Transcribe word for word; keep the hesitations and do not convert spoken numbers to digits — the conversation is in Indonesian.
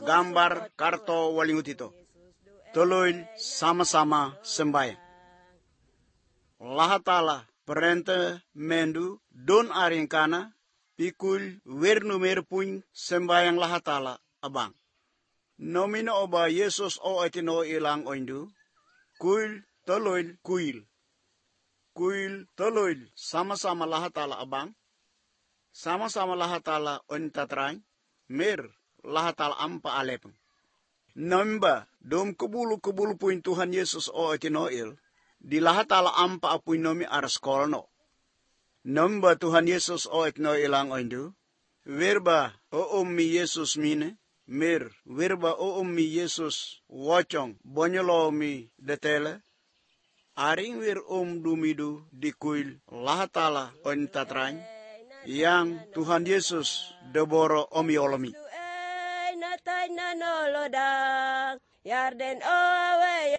gambar karto walingut itu. Tuluil sama-sama sembahyang. Lahatala perente mendu don aringkana pikul wernu merpuñ sembahyang lahatala abang. Nomino oba Yesus o etino ilang oindu kuil tuluil kuil. Kuil tuluil sama-sama lahatala abang. Sama-sama lahatala on tatrang mer lahatala ampa alepeng. Namba dom kebulu-kebulu puin Tuhan Yesus o etinoil di lahatala ampa apuin nomi aras kolno. Namba Tuhan Yesus o etno ilang oindu verba o ummi Yesus mine mer verba o ummi Yesus wocong bonyolo mi detele aring wir om dumidu di kuil lahatala on tatrang yang Tuhan Yesus deboro omi olomi. Yarden